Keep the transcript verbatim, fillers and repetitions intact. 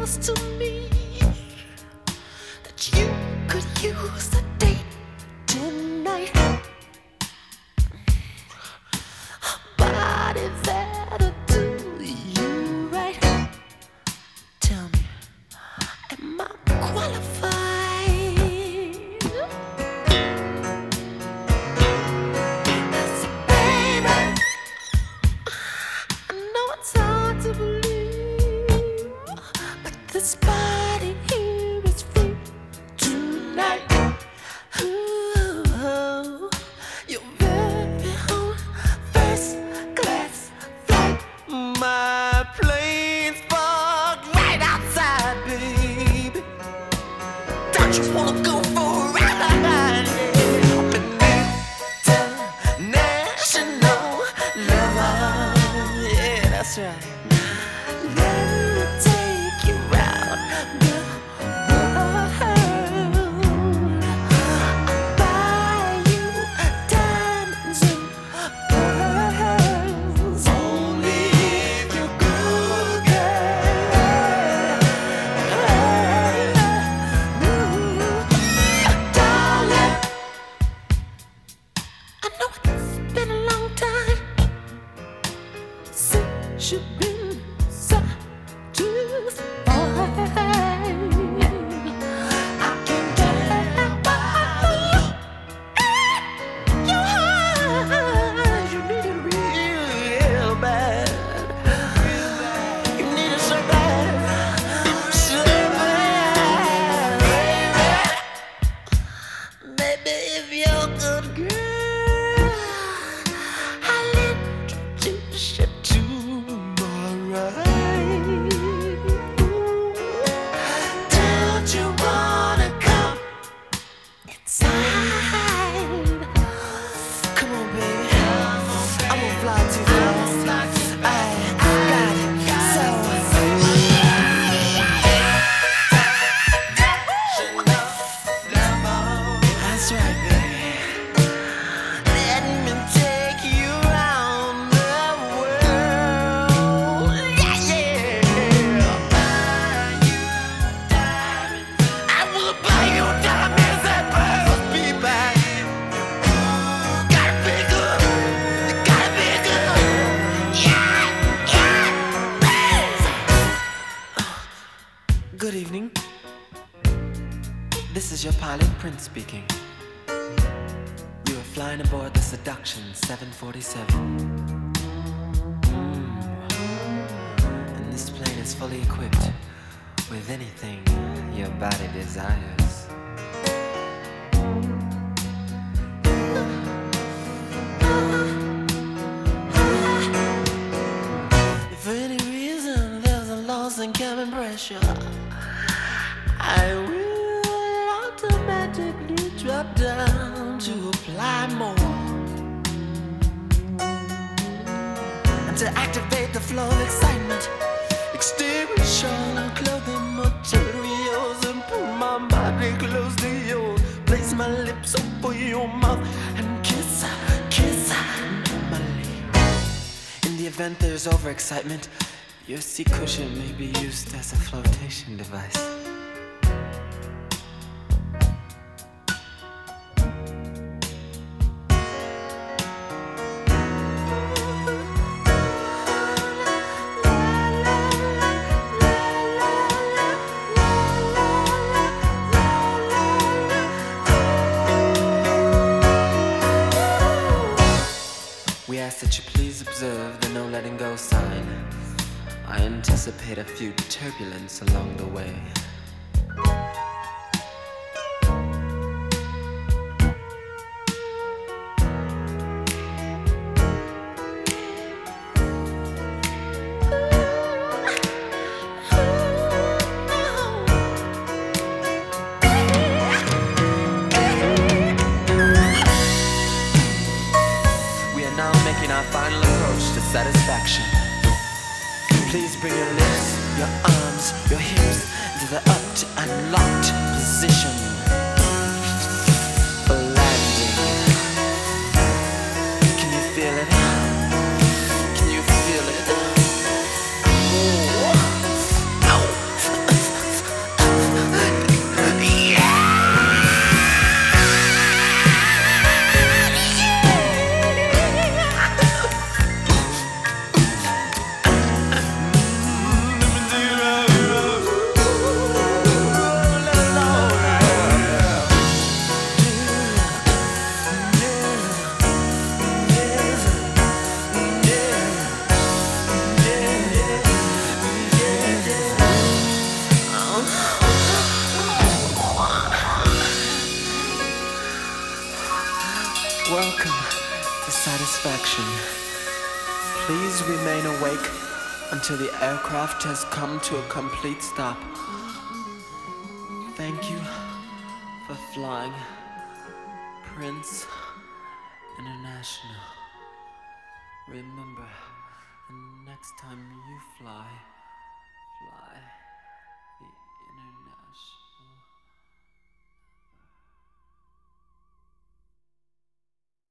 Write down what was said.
Speaking. You are flying aboard the Seduction seven forty-seven. Mm. And this plane is fully equipped with anything your body desires. If for any reason there's a loss in cabin pressure, I will automatically drop down to apply more and to activate the flow of excitement. Extinguishing clothing materials and pull my body close to yours. Place my lips over your mouth and kiss, kiss normally. In the event there's overexcitement, your seat cushion may be used as a flotation device. That you please observe the no letting go sign. I anticipate a few turbulence along the way. Our final approach to satisfaction. Please bring your lips, your arms, your hips into the up to unlocked position for landing. Can you feel it? Can you feel it? Oh. Ow. for satisfaction. Please remain awake until the aircraft has come to a complete stop. Thank you for flying Prince International. Remember, the next time you fly, fly.